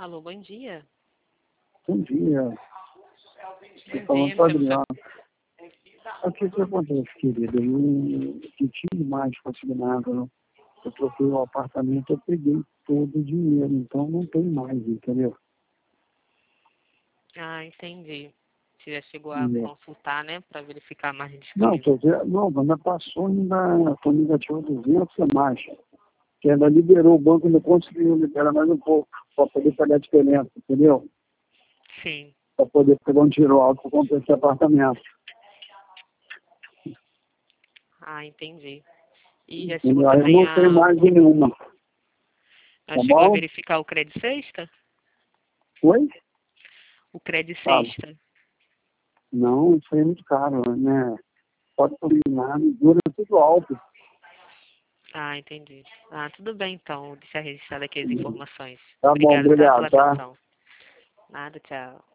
Alô, bom dia. Bom dia. Estou Bom falando dia, com o me chamo Adriano. O que acontece, querida? Eu não tive mais consignado. Eu troquei o apartamento, eu peguei todo o dinheiro, então não tem mais, entendeu? Entendi. Você já chegou a Entendeu? consultar, né, para verificar a margem Não, disponível. não, ainda passou, ainda foi negativo 200 a mais. Que ainda liberou, o banco ainda conseguiu liberar mais um pouco, para poder pagar a diferença, entendeu? Sim. Para poder pegar um tiro alto para comprar esse apartamento. Entendi. E já chegou Entendeu? Aí eu também não tenho mais nenhuma. já Tá chegou a bom? verificar o Credit Sexta? Oi? O Credit Fala. Sexta. Não, isso aí é muito caro, né? Pode combinar, dura tudo alto. Entendi. Tudo bem então. Deixa registrado aqui as informações. Tá bom, Obrigada, tá, obrigado, pela tá? atenção. Nada, tchau.